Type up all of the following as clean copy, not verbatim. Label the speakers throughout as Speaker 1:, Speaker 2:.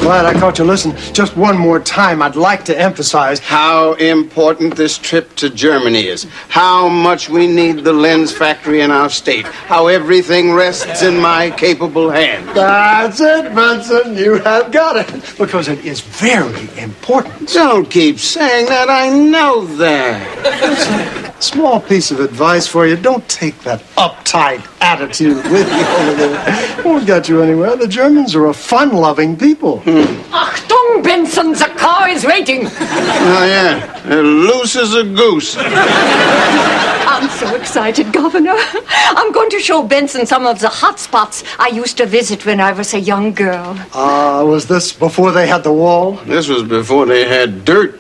Speaker 1: Glad I caught you. Listen, just one more time, I'd like to emphasize
Speaker 2: how important this trip to Germany is. How much we need the lens factory in our state. How everything rests in my capable hand.
Speaker 1: That's it, Benson. You have got it. Because it is very important.
Speaker 2: Don't keep saying that. I know that.
Speaker 1: Listen, small piece of advice for you. Don't take that uptight attitude with you over there. It won't get you anywhere. The Germans are a fun-loving people.
Speaker 3: Achtung, Benson, the car is waiting.
Speaker 2: Oh, yeah. They're loose as a goose.
Speaker 3: I'm so excited, Governor. I'm going to show Benson some of the hot spots I used to visit when I was a young girl.
Speaker 1: Was this before they had the wall?
Speaker 2: This was before they had dirt.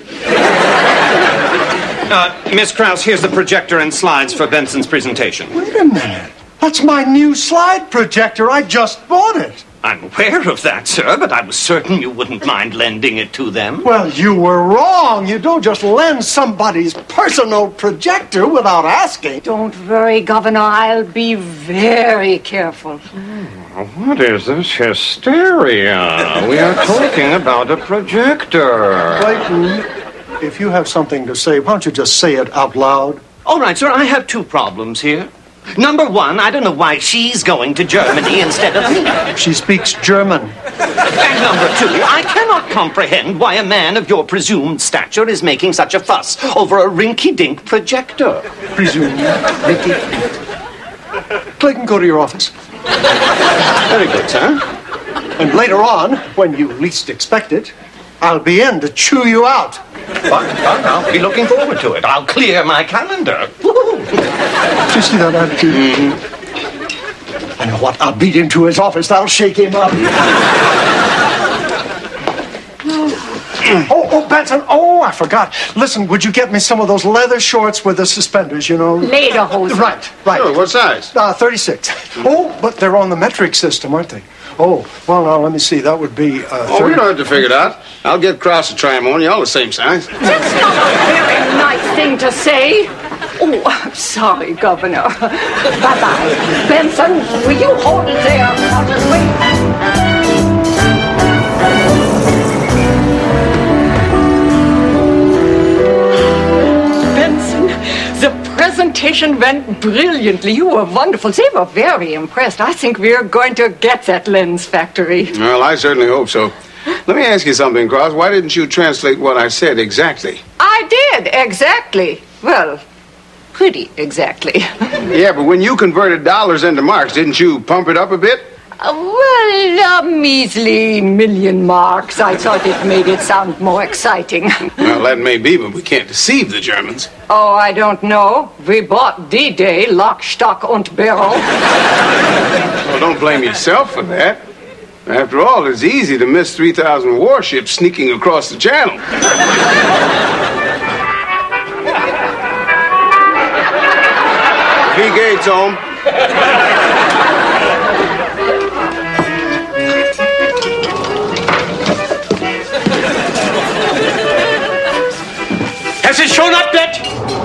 Speaker 4: Miss Krause, here's the projector and slides for Benson's presentation.
Speaker 1: Wait a minute. That's my new slide projector. I just bought it.
Speaker 4: I'm aware of that, sir, but I was certain you wouldn't mind lending it to them.
Speaker 1: Well, you were wrong. You don't just lend somebody's personal projector without asking.
Speaker 3: Don't worry, Governor. I'll be very careful.
Speaker 4: What is this hysteria? We are talking about a projector.
Speaker 1: Clayton, if you have something to say, why don't you just say it out loud?
Speaker 4: All right, sir, I have two problems here. Number one, I don't know why she's going to Germany instead of me.
Speaker 1: She speaks German.
Speaker 4: And number two, I cannot comprehend why a man of your presumed stature is making such a fuss over a rinky-dink projector.
Speaker 1: Presumed? Rinky? Clayton, go to your office.
Speaker 4: Very good, sir.
Speaker 1: And later on, when you least expect it, I'll be in to chew you out.
Speaker 4: Fine, I'll be looking forward to it. I'll clear my calendar.
Speaker 1: Did you see that attitude? Mm-hmm. I know what. I'll beat into his office. I'll shake him up. Oh, Benson. Oh, I forgot. Listen, would you get me some of those leather shorts with the suspenders, you know?
Speaker 3: Lederhosen.
Speaker 1: Right.
Speaker 2: Sure, what size?
Speaker 1: 36. Oh, but they're on the metric system, aren't they? Oh, well, now, let me see. That would be 30.
Speaker 2: Oh, we don't have to figure it out. I'll get Krause to try them on. You're all the same size.
Speaker 3: That's not a very nice thing to say. Oh, I'm sorry, Governor. Bye-bye. Benson, will you hold it there? Benson, the presentation went brilliantly. You were wonderful. They were very impressed. I think we're going to get that lens factory.
Speaker 2: Well, I certainly hope so. Let me ask you something, Krause. Why didn't you translate what I said exactly?
Speaker 3: I did, exactly. Well, pretty exactly.
Speaker 2: Yeah, but when you converted dollars into marks, didn't you pump it up a bit?
Speaker 3: Well, a measly 1,000,000 marks. I thought it made it sound more exciting.
Speaker 2: Well, that may be, but we can't deceive the Germans.
Speaker 3: Oh, I don't know. We bought D-Day, lock, stock, and barrel.
Speaker 2: Well, don't blame yourself for that. After all, it's easy to miss 3,000 warships sneaking across the channel. V. Gates home.
Speaker 5: Es ist schon Abend.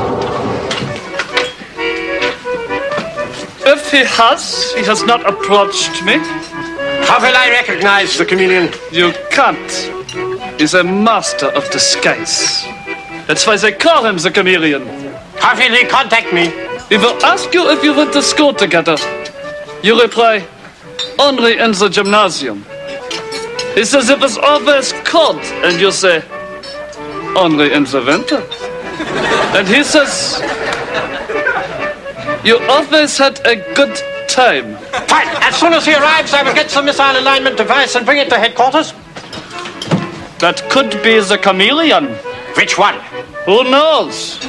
Speaker 6: If he has not approached me.
Speaker 5: How will I recognize the chameleon?
Speaker 6: You can't. He's a master of disguise. That's why they call him the chameleon.
Speaker 5: How will he contact me?
Speaker 6: He will ask you if you went to school together. You reply, only in the gymnasium. He says it was always cold, and you say, only in the winter. And he says, you always had a good time.
Speaker 5: Fine. As soon as he arrives, I will get the missile alignment device and bring it to headquarters.
Speaker 6: That could be the chameleon.
Speaker 5: Which one?
Speaker 6: Who knows?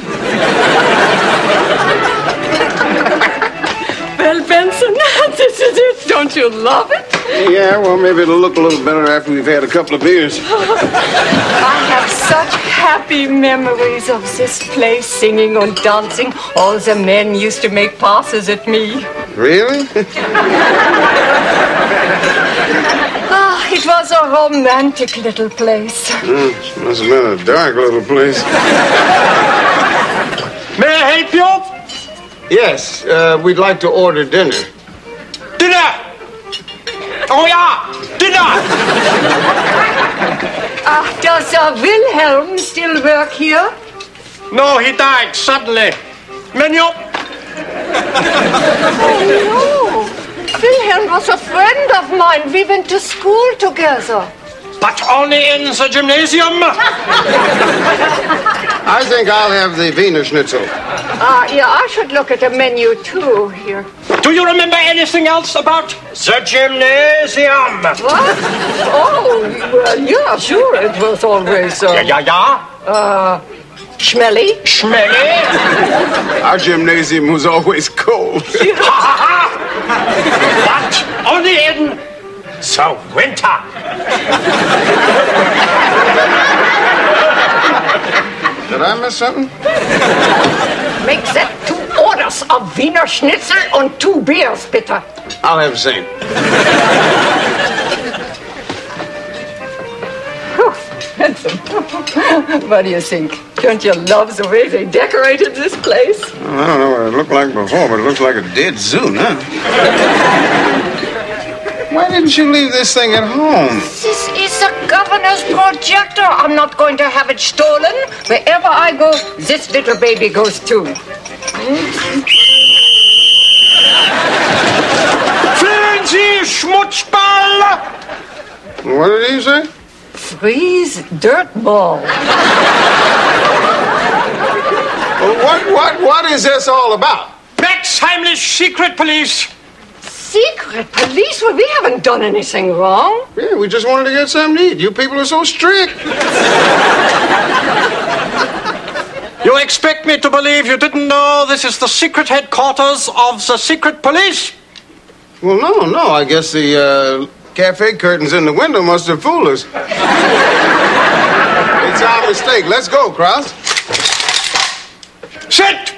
Speaker 3: Well, Benson, this is it. Don't you love it?
Speaker 2: Yeah, well, maybe it'll look a little better after we've had a couple of beers.
Speaker 3: I have such happy memories of this place, singing and dancing. All the men used to make passes at me.
Speaker 2: Really?
Speaker 3: It was a romantic little place.
Speaker 2: Must have been a dark little place.
Speaker 5: May I help you?
Speaker 2: Yes, we'd like to order dinner.
Speaker 5: Dinner! Oh, yeah! Dinner! stop!
Speaker 3: Does Wilhelm still work here?
Speaker 5: No, he died suddenly. Menu.
Speaker 3: Oh, no. Wilhelm was a friend of mine. We went to school together.
Speaker 5: But only in the gymnasium.
Speaker 2: I think I'll have the Wiener Schnitzel.
Speaker 3: Yeah, I should look at the menu, too, here.
Speaker 5: Do you remember anything else about the gymnasium?
Speaker 3: What? Oh, well, yeah, sure. It was always,
Speaker 5: Yeah.
Speaker 3: Schmelly.
Speaker 5: Schmelly?
Speaker 2: Our gymnasium was always cold.
Speaker 5: But only in the winter.
Speaker 2: Did I miss something?
Speaker 3: Make that 2 orders of Wiener Schnitzel and 2 beers, bitte.
Speaker 2: I'll have the same.
Speaker 3: What do you think? Don't you love the way they decorated this place?
Speaker 2: Well, I don't know what it looked like before, but it looks like a dead zoo now. Why didn't you leave this thing at home?
Speaker 3: This is the governor's projector. I'm not going to have it stolen. Wherever I go, this little baby goes too.
Speaker 5: Füllen Sie Schmutzball!
Speaker 2: What did he say?
Speaker 3: Freeze dirt ball.
Speaker 2: Well, what is this all about?
Speaker 5: Max Heimlich Secret Police.
Speaker 3: Secret police? Well, we haven't done anything wrong.
Speaker 2: Yeah, we just wanted to get something to eat. You people are so strict.
Speaker 5: You expect me to believe you didn't know this is the secret headquarters of the secret police?
Speaker 2: Well, no. I guess the cafe curtains in the window must have fooled us. It's our mistake. Let's go, Krause.
Speaker 5: Sit!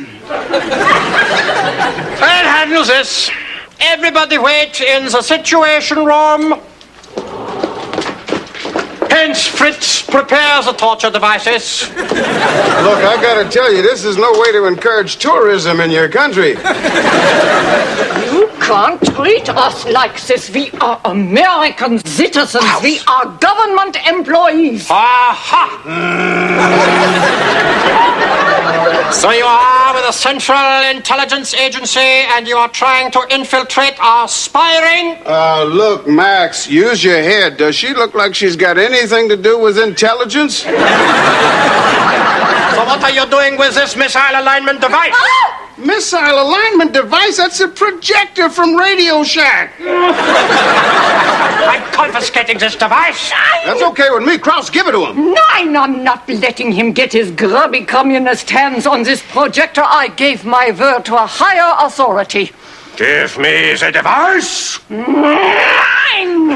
Speaker 5: I'll handle this. Everybody wait in the situation room. Hence, Fritz, prepare the torture devices.
Speaker 2: Look, I gotta tell you, this is no way to encourage tourism in your country.
Speaker 3: You can't treat us like this. We are American citizens. We are government employees.
Speaker 5: Aha! So you are with the Central Intelligence Agency and you are trying to infiltrate our spy ring?
Speaker 2: Look, Max, use your head. Does she look like she's got anything to do with intelligence?
Speaker 5: So what are you doing with this missile alignment device?
Speaker 2: Missile alignment device? That's a projector from Radio Shack.
Speaker 5: I'm confiscating this device.
Speaker 2: That's okay with me. Krause, give it to him.
Speaker 3: Nein, I'm not letting him get his grubby communist hands on this projector. I gave my word to a higher authority.
Speaker 5: Give me the device.
Speaker 3: Nein!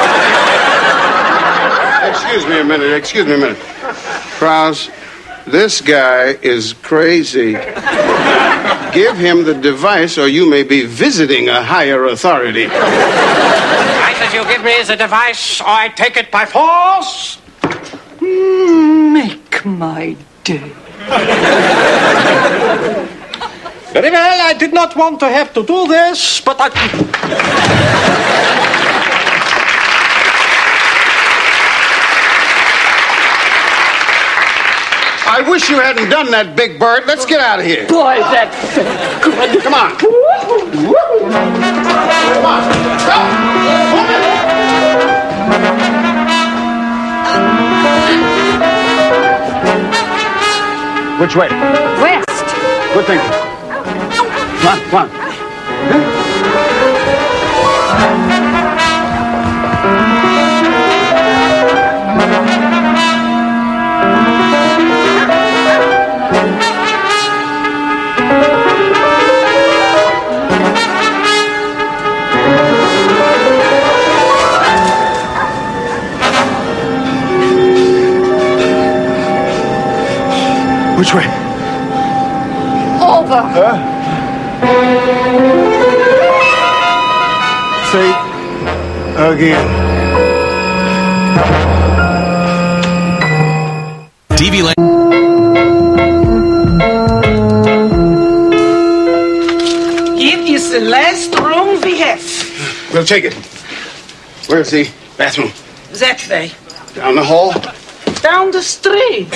Speaker 2: Excuse me a minute. Krause, this guy is crazy. Give him the device or you may be visiting a higher authority.
Speaker 5: Either you give me the device or I take it by force.
Speaker 3: Make my day.
Speaker 5: Very well, I did not want to have to do this, but
Speaker 2: I wish you hadn't done that, Big Bird. Let's get out of here.
Speaker 3: Boy, that felt good.
Speaker 2: Come on. Come on. Go. Which way?
Speaker 3: West.
Speaker 2: Good thinking. Come on. Which way?
Speaker 3: Over.
Speaker 2: Say again.
Speaker 7: TV Land.
Speaker 8: It is the last room we have.
Speaker 2: We'll take it. Where is he? Bathroom.
Speaker 7: That way.
Speaker 2: Down the hall.
Speaker 7: Down the street.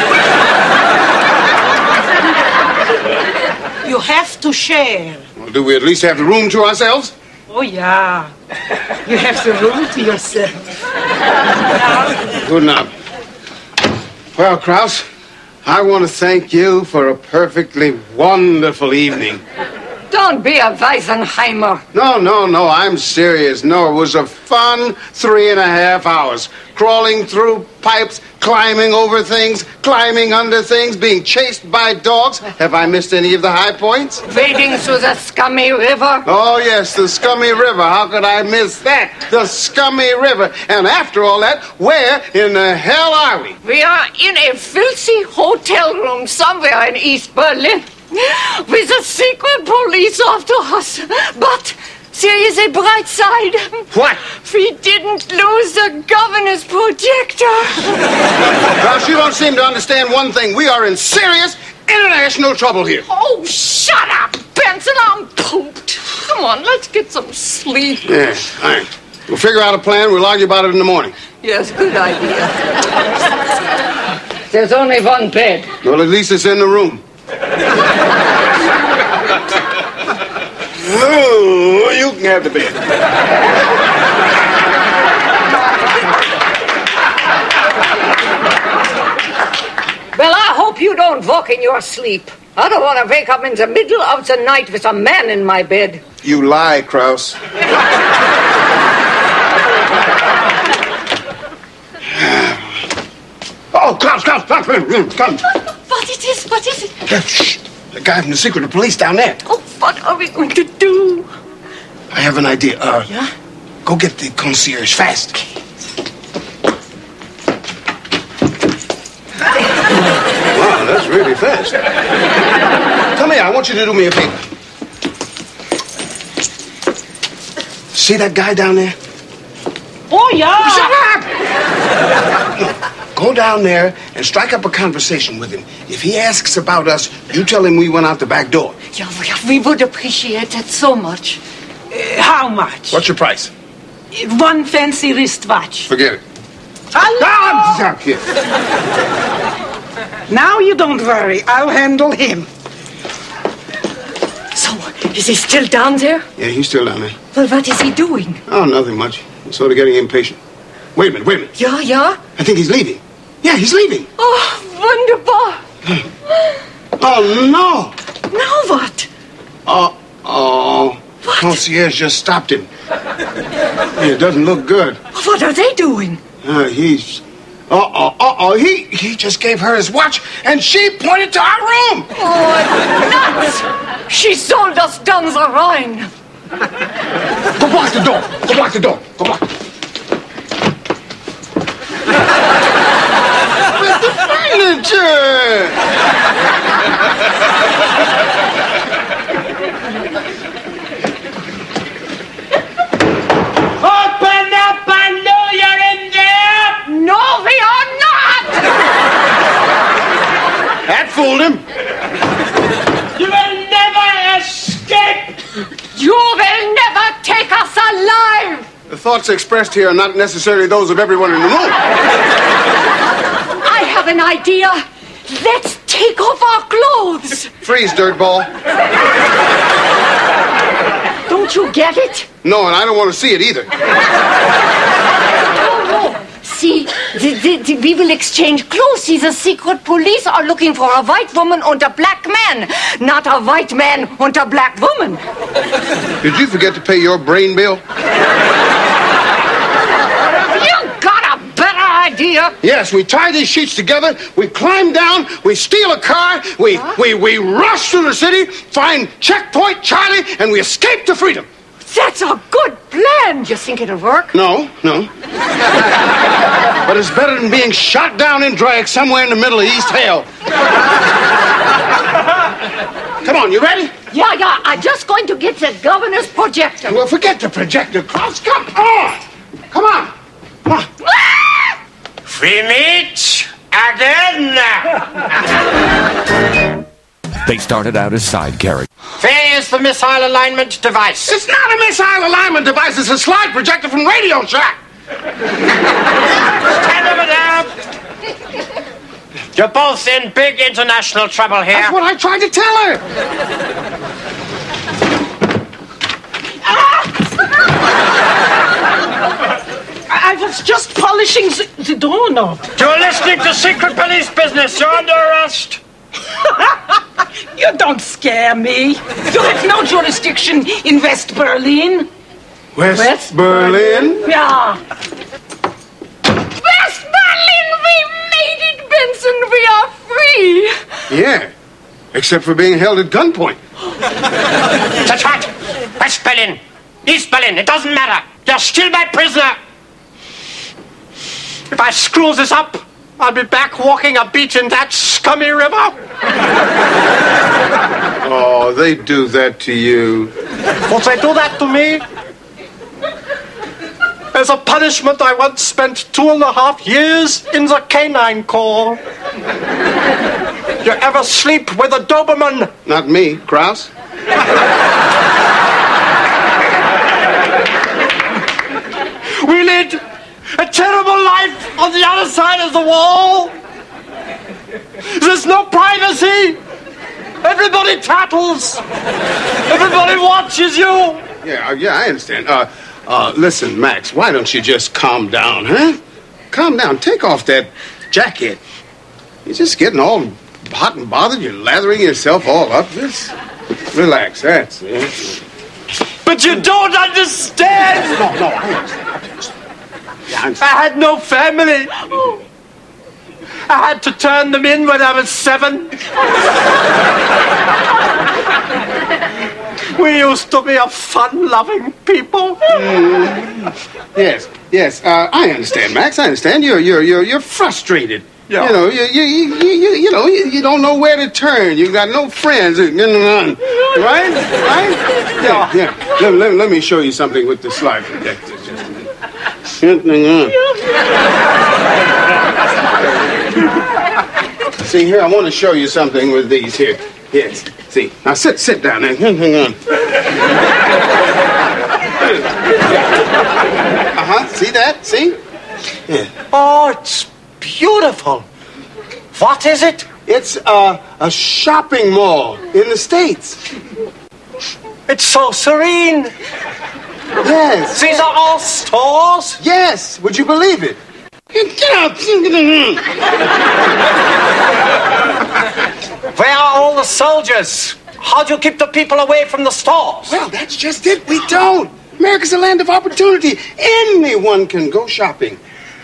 Speaker 7: You have to share.
Speaker 2: Well, do we at least have the room to ourselves?
Speaker 7: Oh, yeah. You have the room to yourself.
Speaker 2: Good enough. Well, Krause, I want to thank you for a perfectly wonderful evening.
Speaker 3: Don't be a Weisenheimer.
Speaker 2: No, I'm serious. No, it was a fun 3.5 hours. Crawling through pipes, climbing over things, climbing under things, being chased by dogs. Have I missed any of the high points?
Speaker 3: Wading through the scummy river.
Speaker 2: Oh, yes, the scummy river. How could I miss that? The scummy river. And after all that, where in the hell are we?
Speaker 3: We are in a filthy hotel room somewhere in East Berlin with a secret police after us. But there is a bright side.
Speaker 2: What?
Speaker 3: We didn't lose the governor's projector.
Speaker 2: Krause, you don't seem to understand one thing. We are in serious international trouble here.
Speaker 3: Oh, shut up, Benson. I'm pooped. Come on, let's get some sleep.
Speaker 2: Yes, all right. We'll figure out a plan. We'll argue about it in the morning.
Speaker 3: Yes, good idea. There's only one bed.
Speaker 2: Well, at least it's in the room. Oh, you can have the bed.
Speaker 3: Well, I hope you don't walk in your sleep. I don't want to wake up in the middle of the night with a man in my bed.
Speaker 2: You lie, Krause. Oh, Krause, come.
Speaker 3: What is it?
Speaker 2: Shh. The guy from the secret police down there.
Speaker 3: Oh, what are we going to do?
Speaker 2: I have an idea.
Speaker 3: Yeah?
Speaker 2: Go get the concierge fast. Wow, that's really fast. Come here, I want you to do me a favor. See that guy down there?
Speaker 7: Oh, yeah.
Speaker 2: Shut up! Go down there and strike up a conversation with him. If he asks about us, you tell him we went out the back door.
Speaker 3: Yeah, we would appreciate that so much.
Speaker 7: How much?
Speaker 2: What's your price?
Speaker 7: One fancy wristwatch.
Speaker 2: Forget it.
Speaker 7: Hello? Now you don't worry. I'll handle him.
Speaker 3: So, is he still down there?
Speaker 2: Yeah, he's still down there.
Speaker 3: Well, what is he doing?
Speaker 2: Oh, nothing much. He's sort of getting impatient. Wait a minute.
Speaker 3: Yeah?
Speaker 2: I think he's leaving. Yeah, he's leaving.
Speaker 3: Oh, wunderbar.
Speaker 2: Oh, no.
Speaker 3: Now what?
Speaker 2: Uh-oh.
Speaker 3: What?
Speaker 2: Concierge just stopped him. Yeah, it doesn't look good.
Speaker 3: What are they doing?
Speaker 2: He just gave her his watch, and she pointed to our room.
Speaker 3: Oh, nuts! She sold us down the Rhine.
Speaker 2: Go block the door. Go block. Mr. Furniture!
Speaker 7: Open up, I know you're in there.
Speaker 3: No, we are not!
Speaker 2: That fooled him.
Speaker 7: You will never escape.
Speaker 3: You will never take us alive!
Speaker 2: The thoughts expressed here are not necessarily those of everyone in the room.
Speaker 3: I have an idea. Let's take off our clothes.
Speaker 2: Freeze, dirtball.
Speaker 3: Don't you get it?
Speaker 2: No, and I don't want to see it either.
Speaker 3: No. See, we will exchange clothes. See, the secret police are looking for a white woman and a black man, not a white man and a black woman.
Speaker 2: Did you forget to pay your brain bill?
Speaker 3: You got a better idea.
Speaker 2: Yes, we tie these sheets together, we climb down, we steal a car, we rush through the city, find Checkpoint Charlie, and we escape to freedom.
Speaker 3: That's a good plan. You think it'll work?
Speaker 2: No. But it's better than being shot down and dragged somewhere in the middle of East Hell. Come on, you ready?
Speaker 3: Yeah. I'm just going to get the governor's projector.
Speaker 2: Well, forget the projector, Krause. Come on.
Speaker 5: We meet again.
Speaker 8: They started out as side characters.
Speaker 5: Where is the missile alignment device?
Speaker 2: It's not a missile alignment device. It's a slide projector from Radio Shack.
Speaker 5: Stand over there. You're both in big international trouble here.
Speaker 2: That's what I tried to tell her.
Speaker 7: I was just polishing the doorknob.
Speaker 5: You're listening to secret police business. You're under arrest.
Speaker 7: You don't scare me. You have no jurisdiction in West Berlin.
Speaker 2: West Berlin?
Speaker 7: Yeah.
Speaker 3: West Berlin, we made it, Benson. We are free.
Speaker 2: Yeah, except for being held at gunpoint.
Speaker 5: That's right. West Berlin, East Berlin, it doesn't matter. You're still my prisoner. If I screw this up, I'll be back walking a beach in that scummy river.
Speaker 2: Oh, they do that to you.
Speaker 5: Won't they do that to me? As a punishment, I once spent 2.5 years in the canine corps. You ever sleep with a Doberman?
Speaker 2: Not me, Kraus.
Speaker 5: We lead a terrible life on the other side of the wall. There's no privacy. Everybody tattles. Everybody watches you.
Speaker 2: Yeah, I understand. Listen, Max, why don't you just calm down, huh? Calm down. Take off that jacket. You're just getting all hot and bothered. You're lathering yourself all up. Just relax. That's it.
Speaker 5: But you don't understand.
Speaker 2: No, I understand.
Speaker 5: I had no family. I had to turn them in when I was 7. We used to be a fun-loving people.
Speaker 2: Yes. I understand, Max. I understand. You're frustrated.
Speaker 5: Yeah.
Speaker 2: You know, you don't know where to turn. You got no friends. Right? Yeah. Let me show you something with the slide projector. See here, I want to show you something with these here. Yes. See. Now sit down there. Hang on. See that? See? Yeah.
Speaker 5: Oh, it's beautiful. What is it?
Speaker 2: It's a shopping mall in the States.
Speaker 5: It's so serene.
Speaker 2: Yes.
Speaker 5: These are all stores?
Speaker 2: Yes. Would you believe it? Get out.
Speaker 5: Where are all the soldiers? How do you keep the people away from the stores?
Speaker 2: Well, that's just it. We don't. America's a land of opportunity. Anyone can go shopping.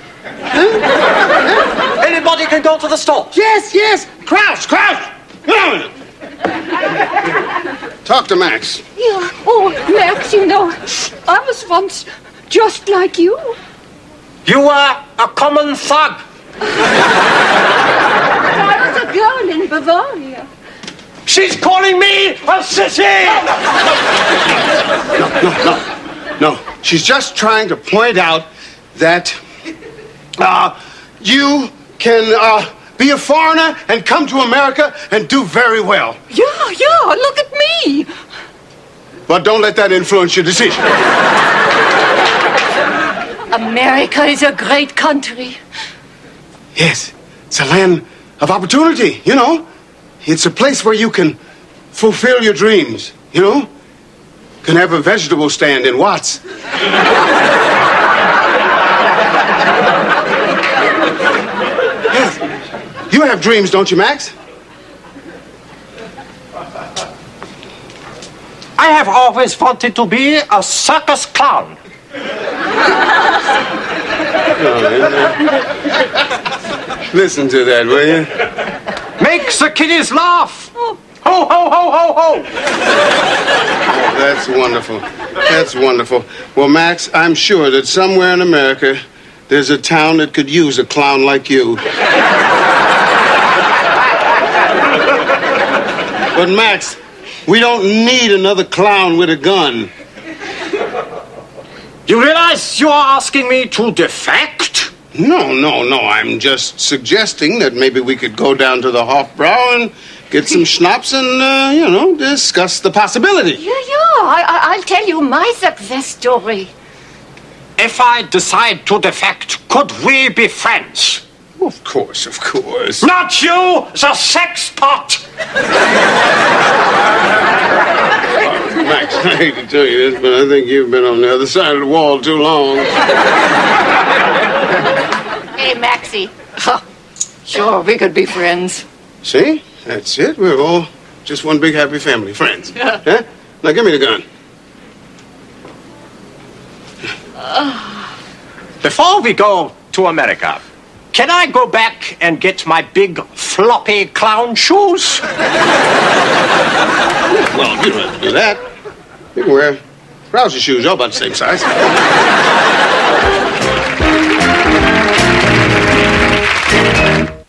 Speaker 2: Huh?
Speaker 5: Anybody can go to the store?
Speaker 2: Yes. Kraus. Come on. Talk to Max.
Speaker 3: Yeah. Oh, Max, you know, I was once just like you.
Speaker 5: You were a common thug.
Speaker 3: I was a girl in Bavaria.
Speaker 5: She's calling me a sissy!
Speaker 2: No. She's just trying to point out that you can be a foreigner and come to America and do very well.
Speaker 3: Yeah, look at me.
Speaker 2: But don't let that influence your decision.
Speaker 3: America is a great country.
Speaker 2: Yes, it's a land of opportunity, you know. It's a place where you can fulfill your dreams, you know. Can have a vegetable stand in Watts. Yes. You have dreams, don't you, Max?
Speaker 5: I have always wanted to be a circus clown.
Speaker 2: Listen to that, will you?
Speaker 5: Make the kiddies laugh. Ho, ho, ho, ho, ho.
Speaker 2: Oh, that's wonderful. That's wonderful. Well, Max, I'm sure that somewhere in America, there's a town that could use a clown like you. But, Max, we don't need another clown with a gun.
Speaker 5: You realize you are asking me to defect?
Speaker 2: No. I'm just suggesting that maybe we could go down to the Hofbrau and get some schnapps and, discuss the possibility.
Speaker 3: Yeah. I'll tell you my success story.
Speaker 5: if I decide to defect, could we be friends?
Speaker 2: Of course, of course.
Speaker 5: Not you, the sex pot!
Speaker 2: Max, I hate to tell you this, but I think you've been on the other side of the wall too long.
Speaker 3: Hey, Maxie. Sure, we could be friends.
Speaker 2: See? That's it. We're all just one big happy family. Friends. Huh? Now, give me the gun.
Speaker 5: Before we go to America, can I go back and get my big floppy clown shoes?
Speaker 2: Well, you don't have to do that. You can wear trouser shoes. All about the same size.